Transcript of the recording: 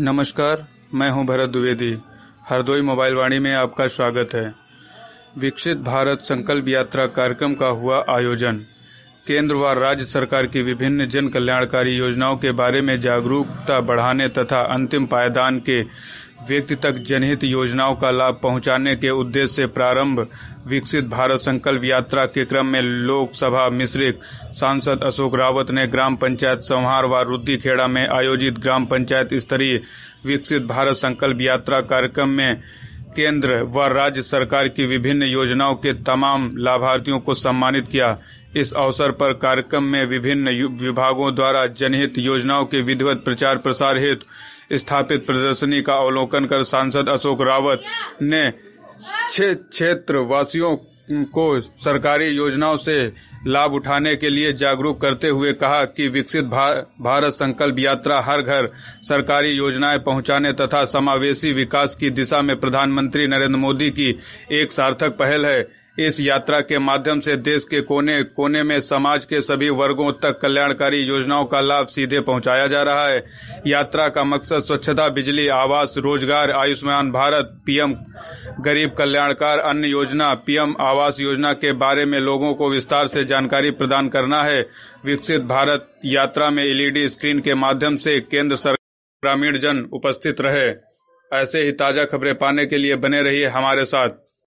नमस्कार, मैं हूं भरत द्विवेदी। हरदोई मोबाइल वाणी में आपका स्वागत है। विकसित भारत संकल्प यात्रा कार्यक्रम का हुआ आयोजन। केंद्र व राज्य सरकार की विभिन्न जन कल्याणकारी योजनाओं के बारे में जागरूकता बढ़ाने तथा अंतिम पायदान के व्यक्ति तक जनहित योजनाओं का लाभ पहुंचाने के उद्देश्य से प्रारंभ विकसित भारत संकल्प यात्रा के क्रम में लोकसभा मिश्रित सांसद अशोक रावत ने ग्राम पंचायत संहार व रुद्दीखेड़ा में आयोजित ग्राम पंचायत स्तरीय विकसित भारत संकल्प यात्रा कार्यक्रम में केंद्र व राज्य सरकार की विभिन्न योजनाओं के तमाम लाभार्थियों को सम्मानित किया। इस अवसर पर कार्यक्रम में विभिन्न विभागों द्वारा जनहित योजनाओं के विधिवत प्रचार प्रसार हेतु स्थापित प्रदर्शनी का अवलोकन कर सांसद अशोक रावत ने क्षेत्र वासियों को सरकारी योजनाओं से लाभ उठाने के लिए जागरूक करते हुए कहा कि विकसित भारत संकल्प यात्रा हर घर सरकारी योजनाएं पहुंचाने तथा समावेशी विकास की दिशा में प्रधानमंत्री नरेंद्र मोदी की एक सार्थक पहल है। इस यात्रा के माध्यम से देश के कोने कोने में समाज के सभी वर्गों तक कल्याणकारी योजनाओं का लाभ सीधे पहुंचाया जा रहा है। यात्रा का मकसद स्वच्छता, बिजली, आवास, रोजगार, आयुष्मान भारत, पीएम गरीब कल्याणकार अन्न योजना, पीएम आवास योजना के बारे में लोगों को विस्तार से जानकारी प्रदान करना है। विकसित भारत यात्रा में एलईडी स्क्रीन के माध्यम से केंद्र सरकार ग्रामीण जन उपस्थित रहे। ऐसे ही ताजा खबरें पाने के लिए बने रहिए हमारे साथ।